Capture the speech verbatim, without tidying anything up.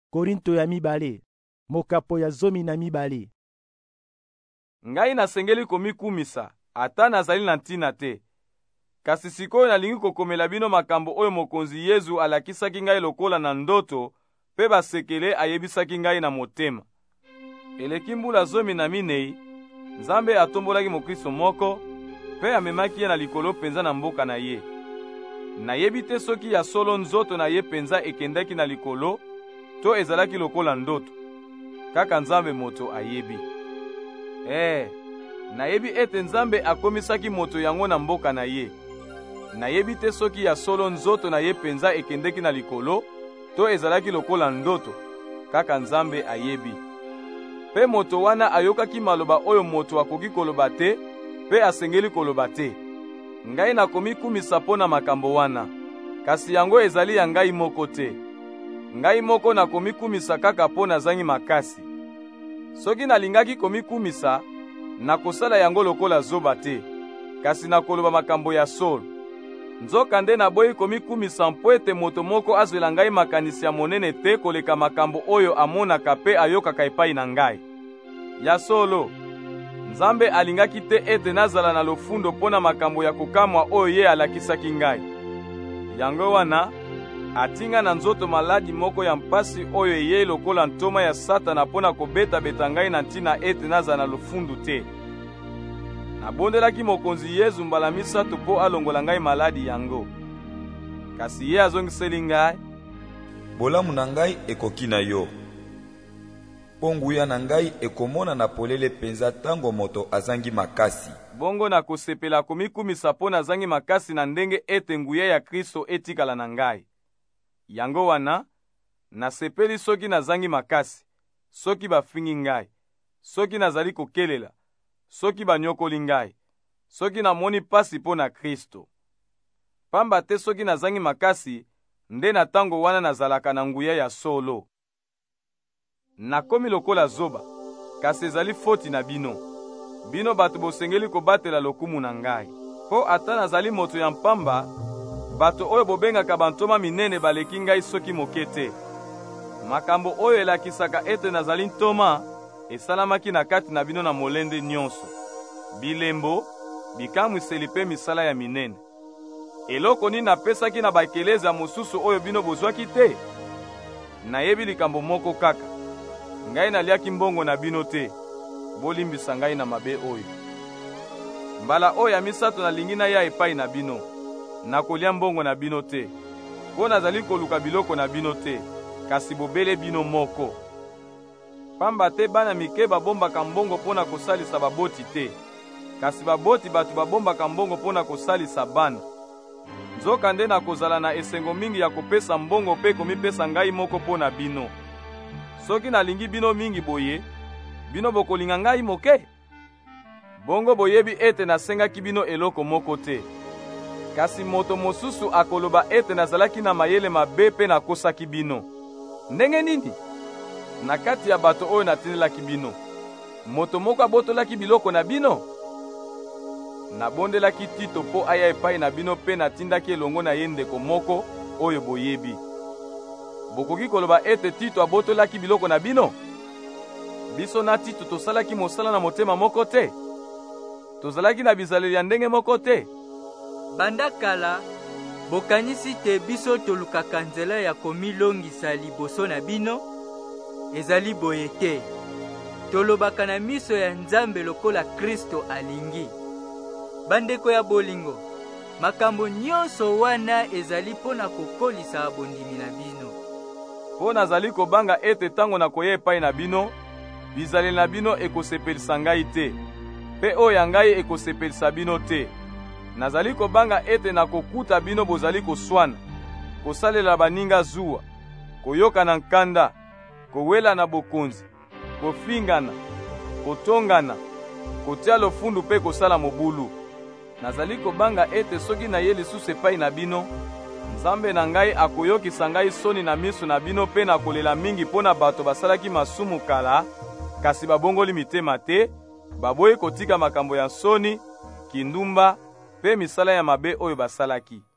Korinto ya mibale, mokapo ya zomi na mibale. Ngai nasengeli komikumisa, ata nazali na ntina te. Kasi sikoyo nalingi kokomela bino makambo oyo mokonzi Yesu alakisaki ngai lokola na ndoto, pe basekele ayebisaki ngai na motema. Eleki mbula zomi na minei, Nzambe atombolaki mokristo moko, pe amemaki ye na likolo penza na mboka na ye. Nayebi te soki ya solo nzoto na ye penza ekendaki na likolo, to ezalaki lokola ndoto. Kaka Nzambe moto ayebi. Eh, nayebi ete Nzambe akomisaki moto yango na mboka na ye. Nayebi te soki ya solo nzoto na ye penza ekendeki na likolo, to ezalaki lokola ndoto. Kaka Nzambe ayebi. Pe moto wana ayokaki maloba oyo moto akoki koloba te, pe asengeli koloba te. Ngai nakomi kumisa pona makambo wana, kasi yango ezali ya ngai moko te. Ngai moko nakomi kumisa kaka pona zangi makasi. Soki nalingaki komikumisa, nakosala yango lokola zoba te, kasi nakoloba makambo ya solo. Nzoka nde naboyi komikumisa mpo ete moto moko azwela ngai makanisi ya monene te koleka makambo oyo amonaka pe ayokaka epai na ngai. Ya solo, Nzambe alingaki te ete nazala na lofundo pona makambo ya kokamwa oyo ye alakisaki ngai. Yango wana, atinga na nzoto maladi moko ya mpasi oyo eye lokola ntoma ya Satana pona kobeta-beta ngai na ntina ete nazala na lofundu te. Nabondelaki mokonzi Yesu mbala misato po alongola ngai maladi yango. Kasi ye azongiseli ngai, bolamu na ngai ekoki na yo. Ponguya na ngai ekomona na polele penza tango moto azangi makasi. Bongo na kosepela komikumisa po nazangi makasi na ndenge ete nguya ya Kristo etikala na ngai. Yango wana, nasepeli soki nazangi makasi, soki bafingi ngai, soki nazali kokelela, soki banyokoli ngai, soki namoni pasi po na Kristo. Pamba te soki nazangi makasi, nde na tango wana nazalaka na nguya ya solo. Nakomi lokola zoba, kasi ezali foti na bino. Bino bato bosengeli kobatela lokumu na ngai. Po ata nazali moto ya mpamba, bato oyo bobengaka bantoma minene baleki ngai soki moke te. Makambo oyo elakisaka ete nazali ntoma, esalamaki na kati na bino na molende nyonso. Bilembo, bikamwiseli pe misala ya minene. Eloko nini napesaki na bakeleza mosusu oyo bino bozwaki te? Nayebi likambo moko kaka. Ngai naliaki mbongo na bino te, bolimbisa ngai na mabe oyo. Mbala oyo ya misato nalingi na ya epai na bino, nakolia mbongo na bino te, po nazali koluka biloko na bino te, kasi bobele bino moko. Pamba te bana mike babombaka mbongo pona kosalisa baboti te, kasi baboti batu babombaka mbongo pona kosalisa bana. Nzoka nde nakozala na esengo mingi ya kopesa mbongo pe komipesa ngai moko pona bino. Soki nalingi bino mingi boye, bino bokolinga ngai moke? Bongo boyebi ete nasengaki bino eloko moko te. Kasi moto mosusu akoloba ete nazalaki na mayele mabe pe nakosaki bino. Ndenge nini? Na kati ya bato oyo natinelaki bino, moto moko abotolaki biloko na bino? Nabondelaki Tito po aya epai na bino pe natindaki elongo na ye ndeko moko oyo boyebi. Bokoki koloba ete Tito abotolaki biloko na bino? Biso na Tito tosalaki mosala na motema moko te? Tozalaki na bizaleli ya ndenge moko te? Banda kala, bokanisi te biso tolukaka nzela ya komilongisa liboso na bino? Ezali boye te. Tolobaka na miso ya Nzambe lokola Kristo alingi. Bandeko ya bolingo, makambo nyonso wana ezali pona kokolisa abondimi na bino. Po nazali kobanga ete tango na koye epai na bino, bizaleli na bino ekosepelisa ngai te, pe oyo ya ngai ekosepelisa bino te. Nazali kobanga ete na kokuta bino bozali koswana, kosalela baninga zuwa, koyoka na nkanda, kowela na bokonzi, kofingana, kotongana, kotia lofundu pe kosala mobulu. Nazali kobanga ete soki na ye lisusu epai na bino, Nzambe na ngai akoyokisa ngai soni na miso na bino pe na kolela mingi pona bato basalaki masumu kala, kasi babongoli mitema te, baboyi kotika makambo ya soni, kindumba, pe misala ya mabe oyo basalaki.